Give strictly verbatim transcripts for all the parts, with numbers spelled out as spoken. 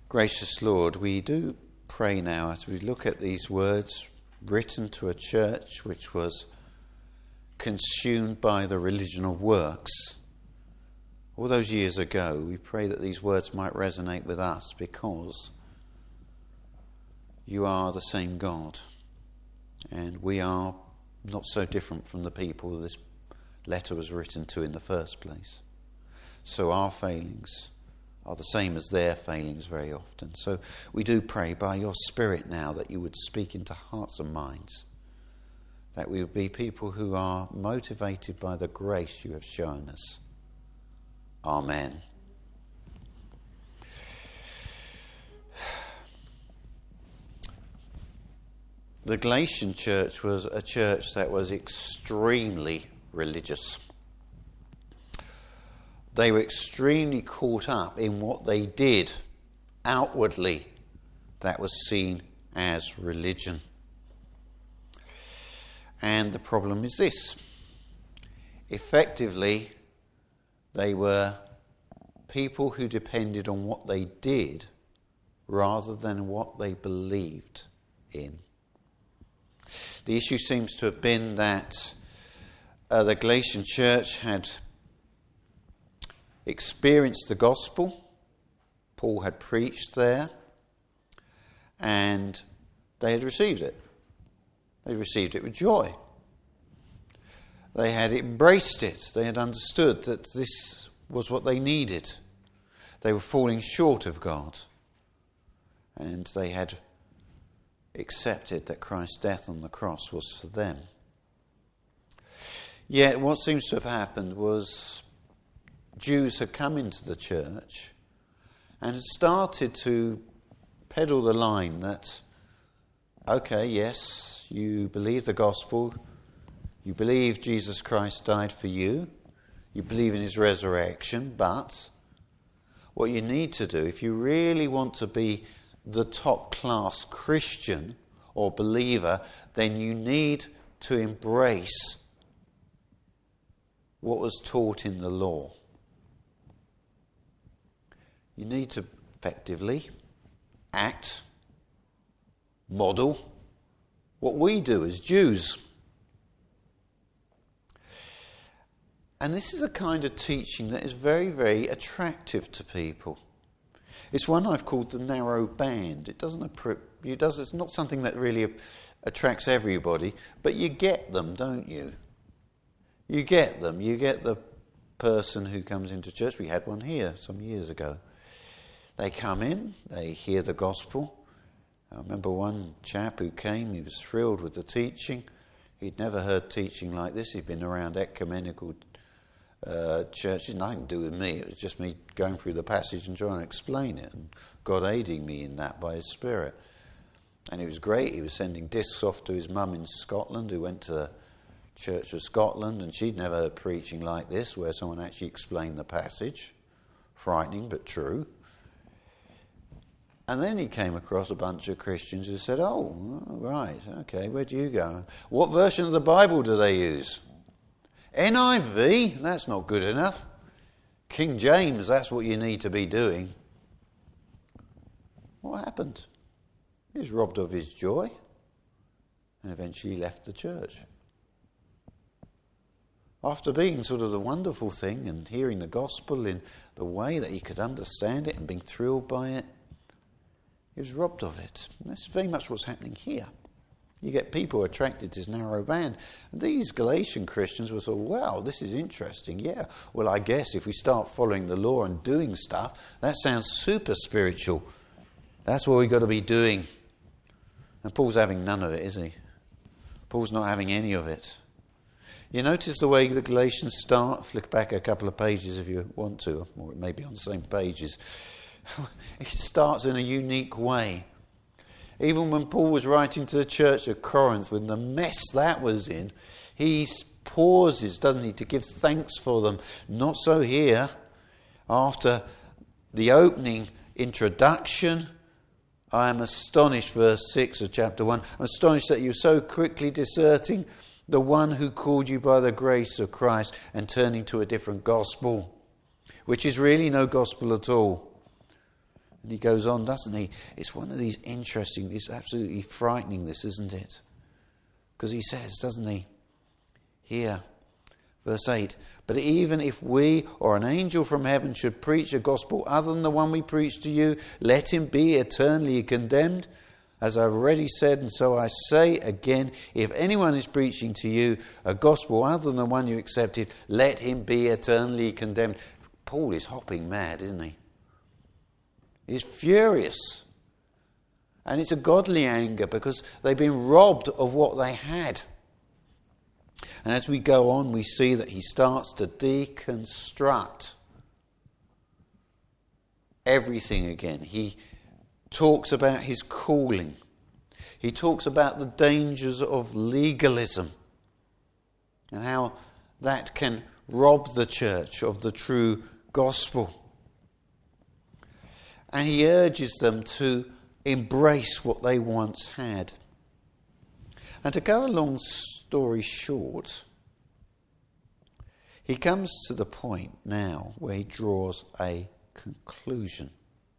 Gracious Lord, we do pray now as we look at these words written to a church which was consumed by the religion of works. All those years ago, we pray that these words might resonate with us because you are the same God, and we are not so different from the people this letter was written to in the first place. So our failings are the same as their failings very often. So we do pray by your Spirit now that you would speak into hearts and minds, that we would be people who are motivated by the grace you have shown us. Amen. The Galatian church was a church that was extremely religious. They were extremely caught up in what they did outwardly that was seen as religion. And the problem is this. Effectively, they were people who depended on what they did rather than what they believed in. The issue seems to have been that uh, the Galatian church had experienced the gospel. Paul had preached there, and they had received it. They received it with joy. They had embraced it. They had understood that this was what they needed. They were falling short of God, and they had accepted that Christ's death on the cross was for them. Yet what seems to have happened was Jews had come into the church and had started to peddle the line that, okay, yes, you believe the gospel, you believe Jesus Christ died for you, you believe in his resurrection, but what you need to do, if you really want to be the top class Christian or believer, then you need to embrace what was taught in the law. You need to effectively act, model what we do as Jews. And this is a kind of teaching that is very, very attractive to people. It's one I've called the narrow band. It doesn't. It does. It's not something that really attracts everybody, but you get them, don't you? You get them. You get the person who comes into church. We had one here some years ago. They come in, they hear the gospel. I remember one chap who came, he was thrilled with the teaching. He'd never heard teaching like this. He'd been around ecumenical uh, churches, nothing to do with me. It was just me going through the passage and trying to explain it, and God aiding me in that by his Spirit. And it was great. He was sending discs off to his mum in Scotland, who went to the Church of Scotland, and she'd never heard preaching like this, where someone actually explained the passage. Frightening, but true. And then he came across a bunch of Christians who said, oh, right, okay, where do you go? What version of the Bible do they use? N I V? That's not good enough. King James, that's what you need to be doing. What happened? He was robbed of his joy and eventually left the church. After being sort of the wonderful thing and hearing the gospel in the way that he could understand it and being thrilled by it, he was robbed of it. And that's very much what's happening here. You get people attracted to this narrow band. And these Galatian Christians were sort of, wow, this is interesting. Yeah, well, I guess if we start following the law and doing stuff, that sounds super spiritual. That's what we've got to be doing. And Paul's having none of it, is he? Paul's not having any of it. You notice the way the Galatians start? Flick back a couple of pages if you want to, or it may be on the same pages. It starts in a unique way. Even when Paul was writing to the church at Corinth, with the mess that was in, he pauses, doesn't he, to give thanks for them. Not so here. After the opening introduction, I am astonished, verse six of chapter one, I'm astonished that you're so quickly deserting the one who called you by the grace of Christ and turning to a different gospel, which is really no gospel at all. And he goes on, doesn't he? It's one of these interesting, it's absolutely frightening, this, isn't it? Because he says, doesn't he? Here, verse eight, but even if we or an angel from heaven should preach a gospel other than the one we preach to you, let him be eternally condemned. As I've already said, and so I say again, if anyone is preaching to you a gospel other than the one you accepted, let him be eternally condemned. Paul is hopping mad, isn't he? He's furious. And it's a godly anger because they've been robbed of what they had. And as we go on, we see that he starts to deconstruct everything again. He talks about his calling. He talks about the dangers of legalism and how that can rob the church of the true gospel. And he urges them to embrace what they once had. And to cut a long story short, he comes to the point now where he draws a conclusion.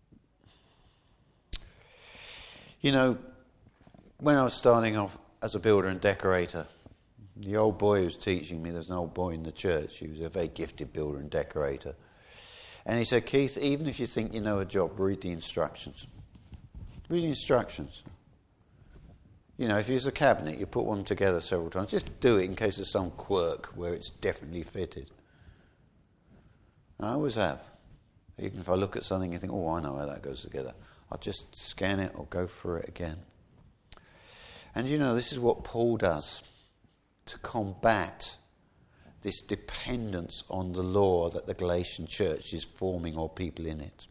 You know, when I was starting off as a builder and decorator, the old boy who was teaching me, there's an old boy in the church, he was a very gifted builder and decorator. And he said, Keith, even if you think you know a job, read the instructions. Read the instructions. You know, if you use a cabinet, you put one together several times. Just do it in case there's some quirk where it's definitely fitted. I always have. Even if I look at something and think, oh, I know how that goes together. I'll just scan it or go through it again. And you know, this is what Paul does to combat this dependence on the law that the Galatian church is forming, or people in it.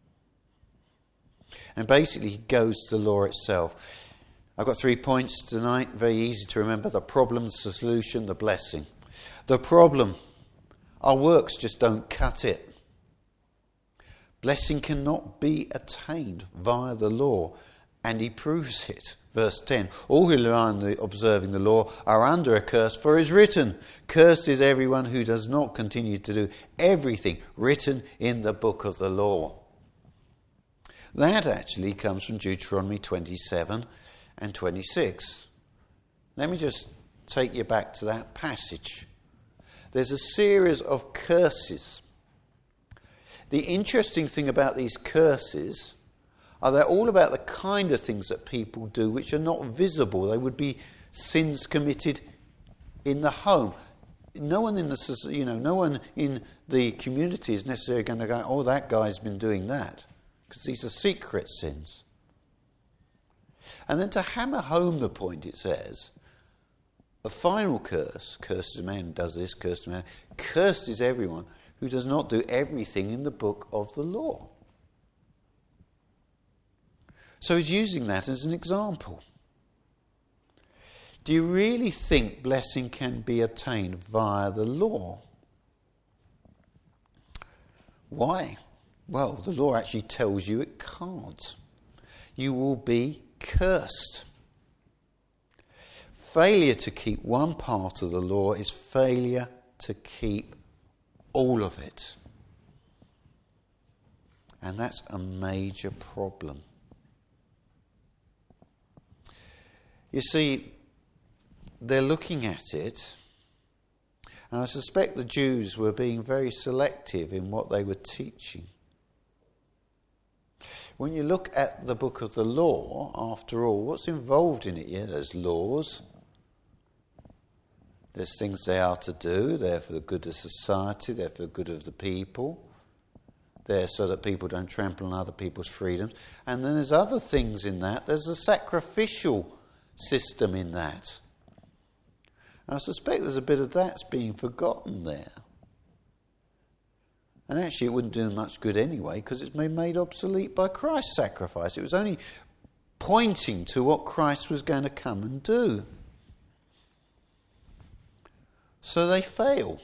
And basically he goes to the law itself. I've got three points tonight, very easy to remember. The problem, the solution, the blessing. The problem, our works just don't cut it. Blessing cannot be attained via the law, and he proves it. Verse ten, all who rely on the observing the law are under a curse, for it is written, cursed is everyone who does not continue to do everything written in the book of the law. That actually comes from Deuteronomy twenty-seven and twenty-six. Let me just take you back to that passage. There's a series of curses. The interesting thing about these curses are they're all about the kind of things that people do which are not visible. They would be sins committed in the home. No one in the you know, no one in the community is necessarily going to go, oh, that guy's been doing that, because these are secret sins. And then to hammer home the point, it says, a final curse, cursed is a man who does this, cursed is a man, cursed is everyone who does not do everything in the book of the law. So he's using that as an example. Do you really think blessing can be attained via the law? Why? Well, the law actually tells you it can't. You will be cursed. Failure to keep one part of the law is failure to keep all of it. And that's a major problem. You see, they're looking at it, and I suspect the Jews were being very selective in what they were teaching. When you look at the book of the law, after all, what's involved in it? Yeah, there's laws. There's things they are to do. They're for the good of society. They're for the good of the people. They're so that people don't trample on other people's freedoms. And then there's other things in that. There's a sacrificial system in that. And I suspect there's a bit of that's being forgotten there. And actually it wouldn't do much good anyway, because it's been made obsolete by Christ's sacrifice. It was only pointing to what Christ was going to come and do. So they fail.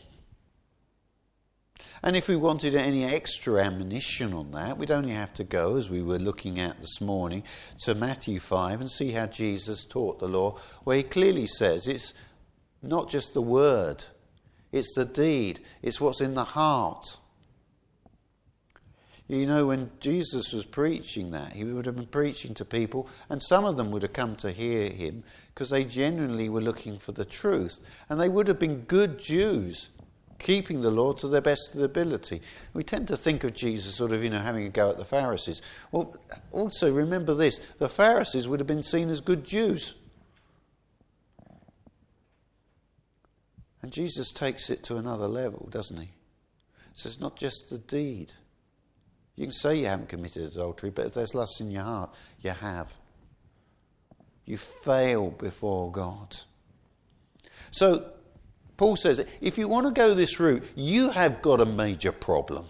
And if we wanted any extra ammunition on that, we'd only have to go, as we were looking at this morning, to Matthew five and see how Jesus taught the law, where he clearly says it's not just the word, it's the deed, it's what's in the heart. You know, when Jesus was preaching that, he would have been preaching to people, and some of them would have come to hear him because they genuinely were looking for the truth. And they would have been good Jews, keeping the law to their best of their ability. We tend to think of Jesus sort of, you know, having a go at the Pharisees. Well, also remember this, the Pharisees would have been seen as good Jews. And Jesus takes it to another level, doesn't he? So it's not just the deed. You can say you haven't committed adultery, but if there's lust in your heart, you have. You fail before God. So, Paul says, if you want to go this route, you have got a major problem.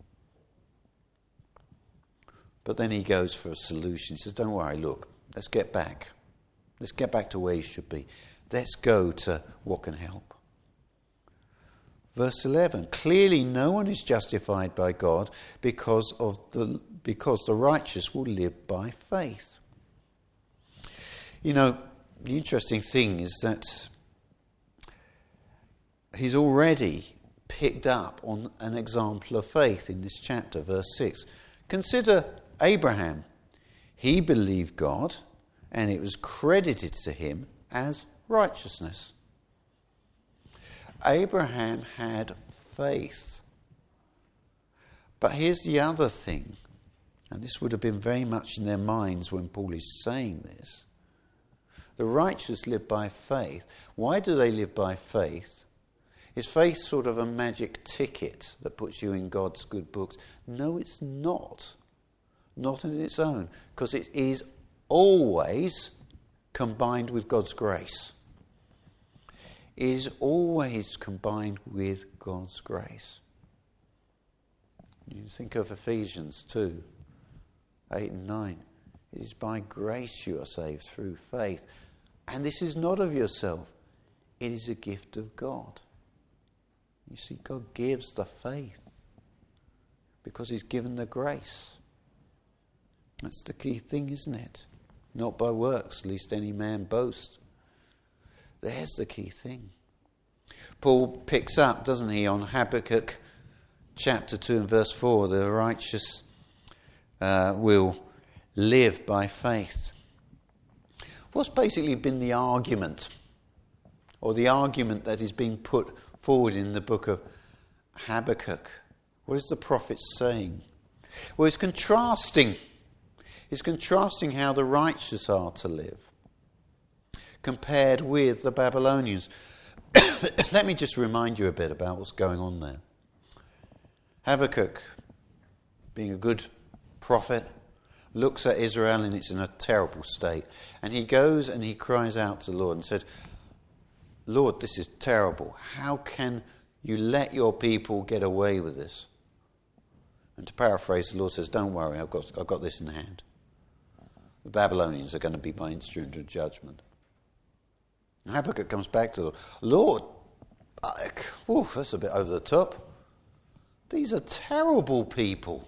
But then he goes for a solution. He says, don't worry, look, let's get back. Let's get back to where you should be. Let's go to what can help. Verse eleven, clearly no one is justified by God because of the because the righteous will live by faith. You know, the interesting thing is that he's already picked up on an example of faith in this chapter, verse six. Consider Abraham. He believed God, and it was credited to him as righteousness. Abraham had faith. But here's the other thing, and this would have been very much in their minds when Paul is saying this. The righteous live by faith. Why do they live by faith? Is faith sort of a magic ticket that puts you in God's good books? No, it's not. Not in its own, because it is always combined with God's grace. Is always combined with God's grace. You think of Ephesians two, eight and nine. It is by grace you are saved through faith. And this is not of yourself. It is a gift of God. You see, God gives the faith because he's given the grace. That's the key thing, isn't it? Not by works, lest any man boast. There's the key thing. Paul picks up, doesn't he, on Habakkuk chapter two and verse four. The righteous uh, will live by faith. What's basically been the argument, or the argument that is being put forward in the book of Habakkuk? What is the prophet saying? Well, it's contrasting. It's contrasting how the righteous are to live compared with the Babylonians. Let me just remind you a bit about what's going on there. Habakkuk, being a good prophet, looks at Israel and it's in a terrible state. And he goes and he cries out to the Lord and said, Lord, this is terrible. How can you let your people get away with this? And to paraphrase, the Lord says, don't worry, I've got, I've got this in hand. The Babylonians are going to be my instrument of judgment. And Habakkuk comes back to the Lord. I, whew, that's a bit over the top. These are terrible people.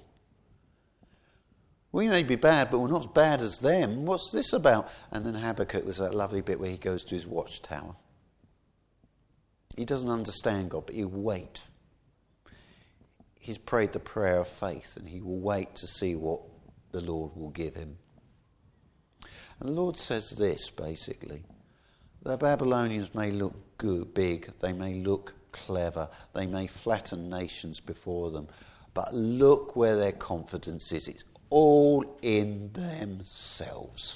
We may be bad, but we're not as bad as them. What's this about? And then Habakkuk, there's that lovely bit where he goes to his watchtower. He doesn't understand God, but he'll wait. He's prayed the prayer of faith, and he will wait to see what the Lord will give him. And the Lord says this, basically. The Babylonians may look good, big, they may look clever, they may flatten nations before them, but look where their confidence is. It's all in themselves.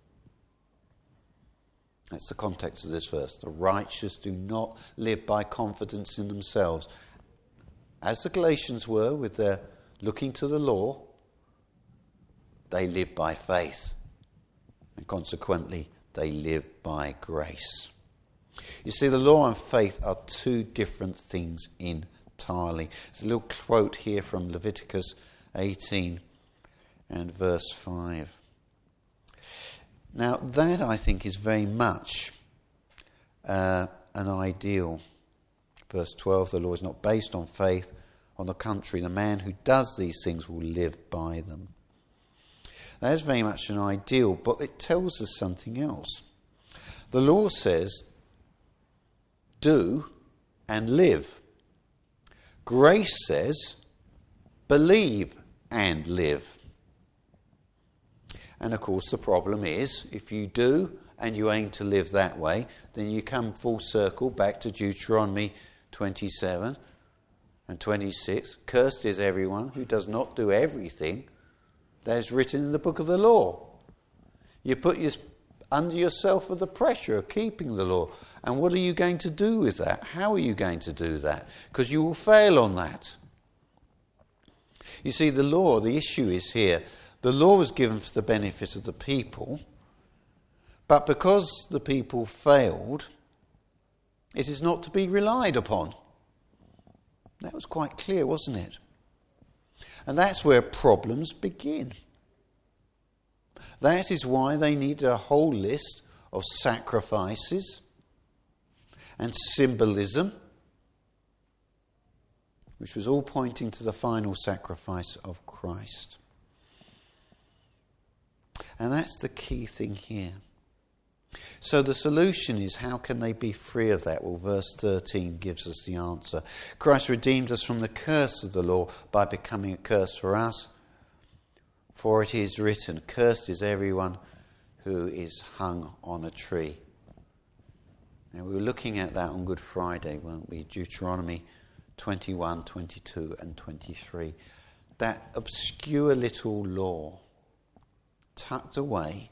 That's the context of this verse. The righteous do not live by confidence in themselves. As the Galatians were with their looking to the law, they live by faith. And consequently, they live by grace. You see, the law and faith are two different things entirely. There's a little quote here from Leviticus eighteen and verse five. Now, that I think is very much uh, an ideal. Verse twelve, the law is not based on faith. On the contrary, the man who does these things will live by them. That is very much an ideal, but it tells us something else. The law says, do and live. Grace says, believe and live. And of course the problem is, if you do and you aim to live that way, then you come full circle back to Deuteronomy twenty-seven and twenty-six. Cursed is everyone who does not do everything that is written in the book of the law. You put your, under yourself with the pressure of keeping the law. And what are you going to do with that? How are you going to do that? Because you will fail on that. You see, the law, the issue is here, the law was given for the benefit of the people, but because the people failed, it is not to be relied upon. That was quite clear, wasn't it? And that's where problems begin. That is why they needed a whole list of sacrifices and symbolism, which was all pointing to the final sacrifice of Christ. And that's the key thing here. So the solution is, how can they be free of that? Well, verse thirteen gives us the answer. Christ redeemed us from the curse of the law by becoming a curse for us. For it is written, cursed is everyone who is hung on a tree. Now, we were looking at that on Good Friday, weren't we? Deuteronomy twenty-one, twenty-two and twenty-three. That obscure little law tucked away,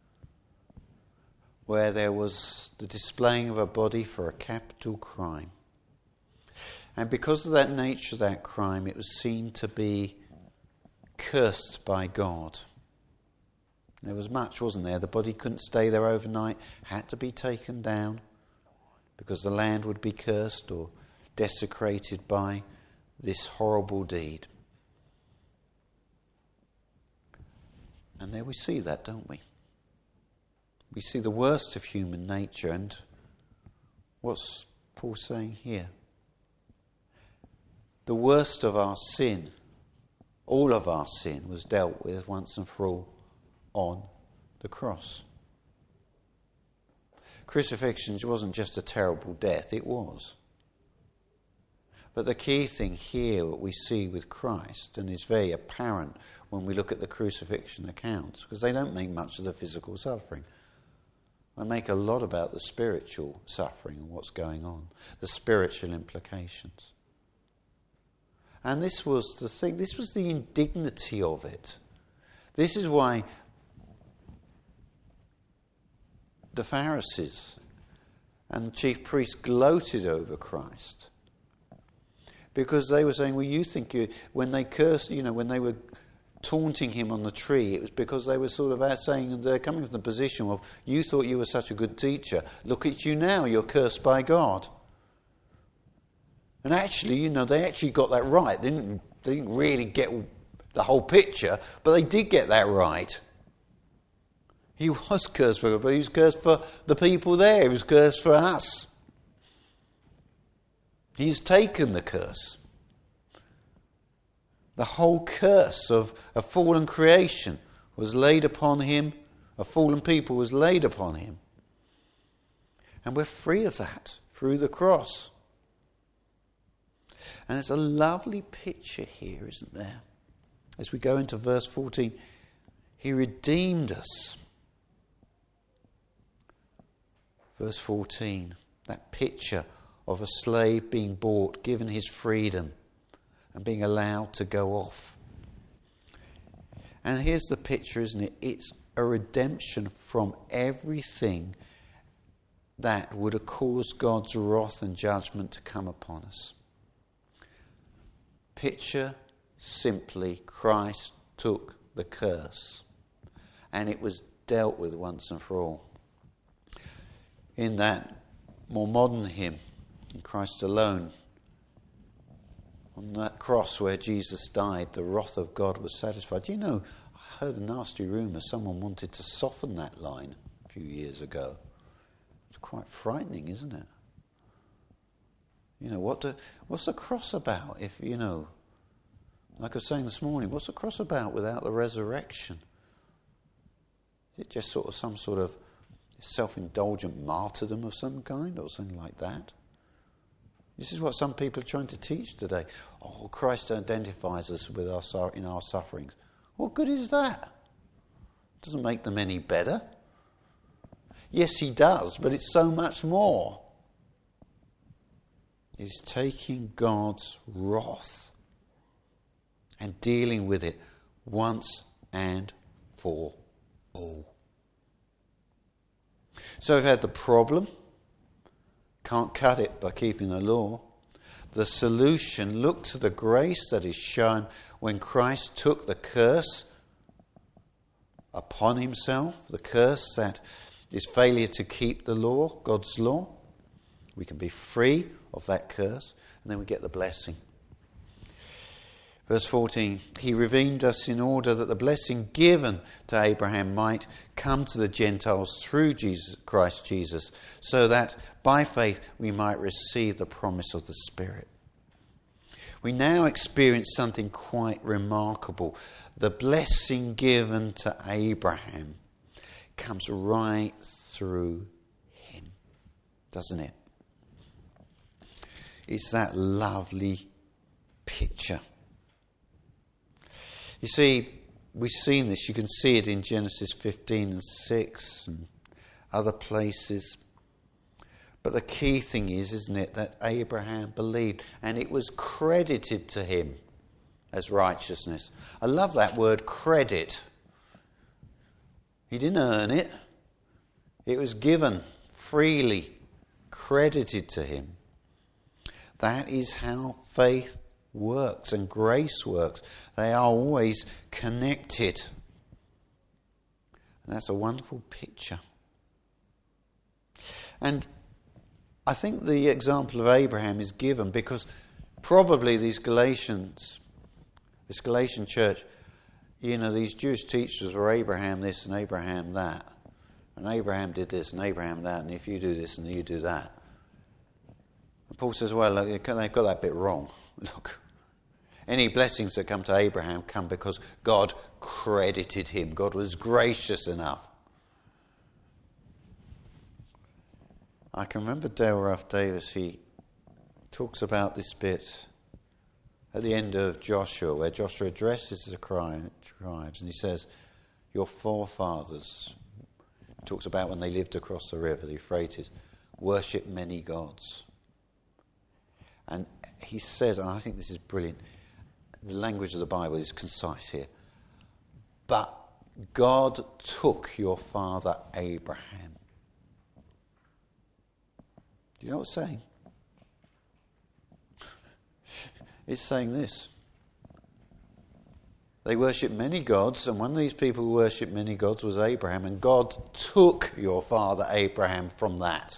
where there was the displaying of a body for a capital crime. And because of that nature of that crime, it was seen to be cursed by God. There was much, wasn't there? The body couldn't stay there overnight, had to be taken down, because the land would be cursed or desecrated by this horrible deed. And there we see that, don't we? We see the worst of human nature, and what's Paul saying here? The worst of our sin, all of our sin, was dealt with once and for all on the cross. Crucifixion wasn't just a terrible death, it was. But the key thing here, what we see with Christ, and is very apparent when we look at the crucifixion accounts, because they don't make much of the physical suffering. They make a lot about the spiritual suffering and what's going on, the spiritual implications. And this was the thing, this was the indignity of it. This is why the Pharisees and the chief priests gloated over Christ. Because they were saying, well, you think you, when they cursed, you know, when they were taunting him on the tree, it was because they were sort of saying, they're coming from the position of, you thought you were such a good teacher. Look at you now, you're cursed by God. And actually, you know, they actually got that right. They didn't, they didn't really get the whole picture, but they did get that right. He was cursed for God, but he was cursed for the people there. He was cursed for us. He's taken the curse. The whole curse of a fallen creation was laid upon him. A fallen people was laid upon him. And we're free of that through the cross. And there's a lovely picture here, isn't there? As we go into verse fourteen, he redeemed us. Verse fourteen, that picture of a slave being bought, given his freedom, and being allowed to go off. And here's the picture, isn't it? It's a redemption from everything that would have caused God's wrath and judgment to come upon us. Picture simply, Christ took the curse, and it was dealt with once and for all. In that more modern hymn, in Christ alone, on that cross where Jesus died, the wrath of God was satisfied. Do you know, I heard a nasty rumour, someone wanted to soften that line a few years ago. It's quite frightening, isn't it? You know, what do, what's the cross about if, you know, like I was saying this morning, what's the cross about without the resurrection? Is it just sort of some sort of self-indulgent martyrdom of some kind or something like that? This is what some people are trying to teach today. Oh, Christ identifies us with our in our sufferings. What good is that? Doesn't make them any better. Yes, he does, but it's so much more. It's taking God's wrath and dealing with it once and for all. So we've had the problem. Can't cut it by keeping the law. The solution, look to the grace that is shown when Christ took the curse upon himself, the curse that is failure to keep the law, God's law. We can be free of that curse, and then we get the blessing. Verse fourteen, he redeemed us in order that the blessing given to Abraham might come to the Gentiles through Jesus, Christ Jesus, so that by faith we might receive the promise of the Spirit. We now experience something quite remarkable. The blessing given to Abraham comes right through him, doesn't it? It's that lovely picture. You see, we've seen this. You can see it in Genesis fifteen and six and other places. But the key thing is, isn't it, that Abraham believed and it was credited to him as righteousness. I love that word, credit. He didn't earn it. It was given freely, credited to him. That is how faith works and grace works. They are always connected. And that's a wonderful picture. And I think the example of Abraham is given because probably these Galatians, this Galatian church, you know, these Jewish teachers were Abraham this and Abraham that. And Abraham did this and Abraham that, and if you do this and you do that. And Paul says, well, look, they've got that bit wrong. Look, any blessings that come to Abraham come because God credited him. God was gracious enough. I can remember Dale Ralph Davis, he talks about this bit at the end of Joshua, where Joshua addresses the tribes, and he says, your forefathers, he talks about when they lived across the river, the Euphrates, worship many gods. And he says, and I think this is brilliant, the language of the Bible is concise here, but God took your father Abraham. Do you know what it's saying? It's saying this. They worship many gods, and one of these people who worshipped many gods was Abraham, and God took your father Abraham from that.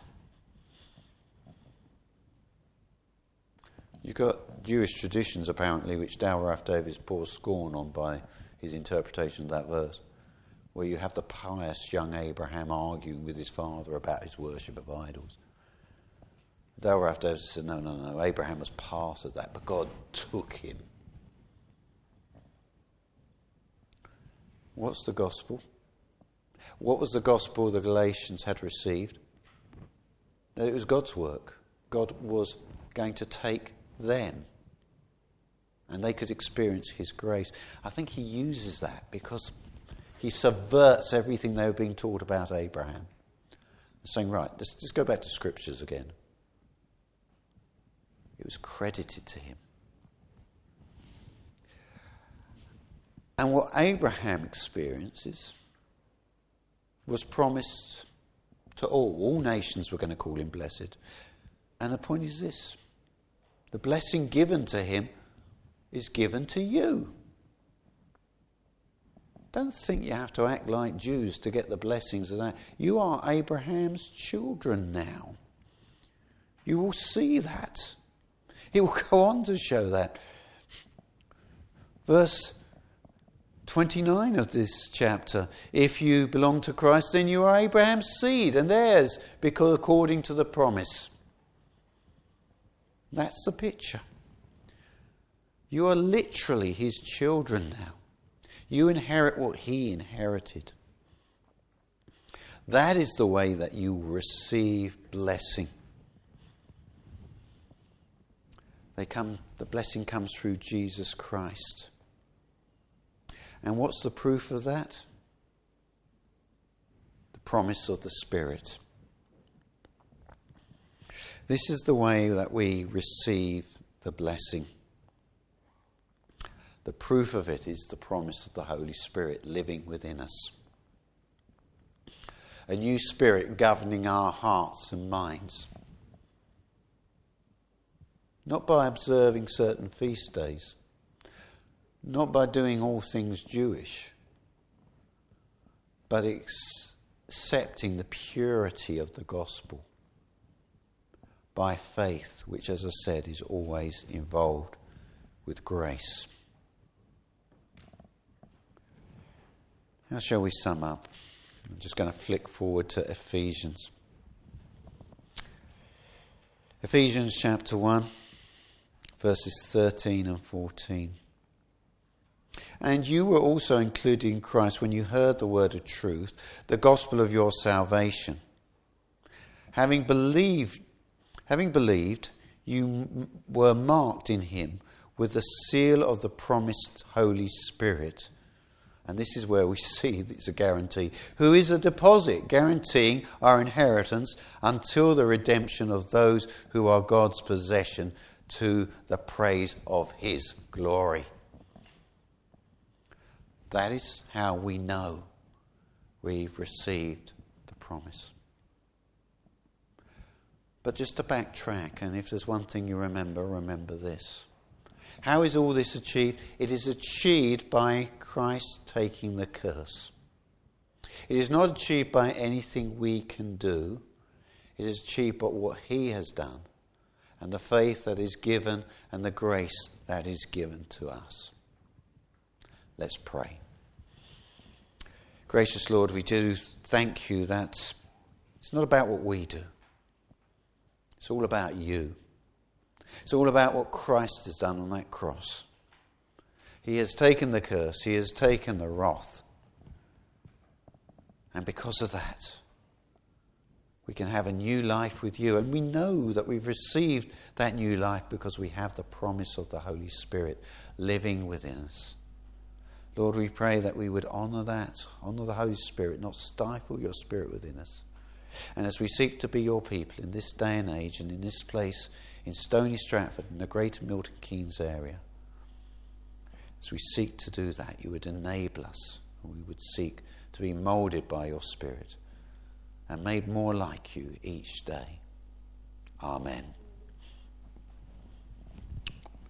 You've got Jewish traditions, apparently, which Dale Ralph Davis pours scorn on by his interpretation of that verse, where you have the pious young Abraham arguing with his father about his worship of idols. Dale Ralph Davis said, no, no, no, Abraham was part of that, but God took him. What's the gospel? What was the gospel the Galatians had received? That it was God's work. God was going to take them, and they could experience his grace. I think he uses that because he subverts everything they were being taught about Abraham. Saying, right, let's just go back to scriptures again. It was credited to him. And what Abraham experiences was promised to all. All nations were going to call him blessed. And the point is this. The blessing given to him is given to you. Don't think you have to act like Jews to get the blessings of that. You are Abraham's children now. You will see that. He will go on to show that. Verse twenty-nine of this chapter. If you belong to Christ, then you are Abraham's seed and heirs, because according to the promise. That's the picture. You are literally his children now. You inherit what he inherited. That is the way that you receive blessing. They come, the blessing comes through Jesus Christ. And what's the proof of that? The promise of the Spirit. This is the way that we receive the blessing. The proof of it is the promise of the Holy Spirit living within us. A new spirit governing our hearts and minds. Not by observing certain feast days. Not by doing all things Jewish. But accepting the purity of the gospel. By faith, which, as I said, is always involved with grace. How shall we sum up? I'm just going to flick forward to Ephesians. Ephesians chapter one, verses thirteen and fourteen. And you were also included in Christ when you heard the word of truth, the gospel of your salvation. Having believed, having believed, you m- were marked in him with the seal of the promised Holy Spirit. And this is where we see it's a guarantee. Who is a deposit, guaranteeing our inheritance until the redemption of those who are God's possession, to the praise of his glory. That is how we know we've received the promise. But just to backtrack, and if there's one thing you remember, remember this. How is all this achieved? It is achieved by Christ taking the curse. It is not achieved by anything we can do. It is achieved by what he has done, and the faith that is given, and the grace that is given to us. Let's pray. Gracious Lord, we do thank you that it's not about what we do. It's all about you. It's all about what Christ has done on that cross. He has taken the curse. He has taken the wrath. And because of that, we can have a new life with you. And we know that we've received that new life because we have the promise of the Holy Spirit living within us. Lord, we pray that we would honour that, honour the Holy Spirit, not stifle your Spirit within us. And as we seek to be your people in this day and age and in this place in Stony Stratford, in the greater Milton Keynes area, as we seek to do that, you would enable us, and we would seek to be moulded by your Spirit and made more like you each day. Amen.